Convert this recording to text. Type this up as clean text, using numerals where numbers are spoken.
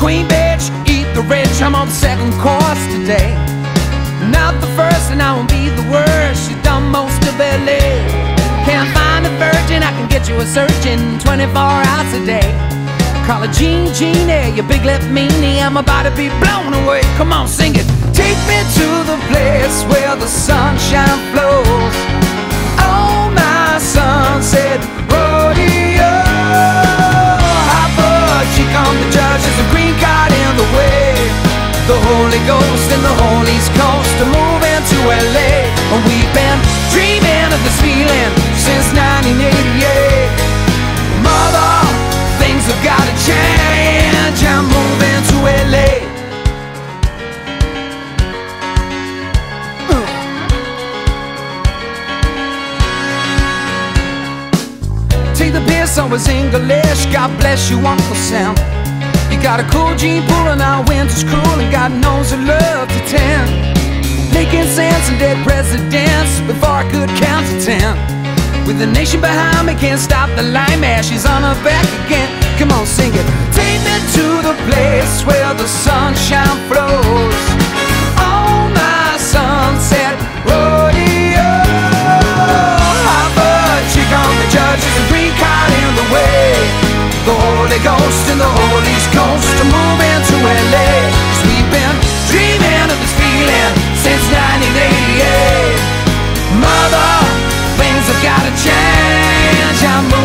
queen bitch, eat the rich. I'm on the second course today. Not the first and I won't be the worst. She's done most of LA. Can't find a virgin, I can get you a surgeon 24 hours a day. Call her Jean Genie, you big lip meanie. I'm about to be blown away. Come on, sing it. Take me to the place where the sunshine flows. Oh, my sunset rodeo. Hot blood, she come the judge, there's a green card in the way. The Holy Ghost and the whole East Coast are moving to LA. And we've been dreaming of this feeling since 1988. Mother, things have gotta change. I'm moving to LA. Take the piss, always English. God bless you, Uncle Sam. You got a cool gene pool and our winter's cruel, and God knows I love to tend. Making sense and dead presidents before I could count to 10. With the nation behind me, can't stop the lime ash. She's on her back again. Come on, sing it. Take me to the place where the sunshine flows. Oh, my sunset rodeo. Harvard, she come the judge, there's a green card in the way. The Holy Ghost and the whole East Coast are moving to LA. 'Cause we've been dreaming of this feeling since 1988. Mother, things have gotta change. I'm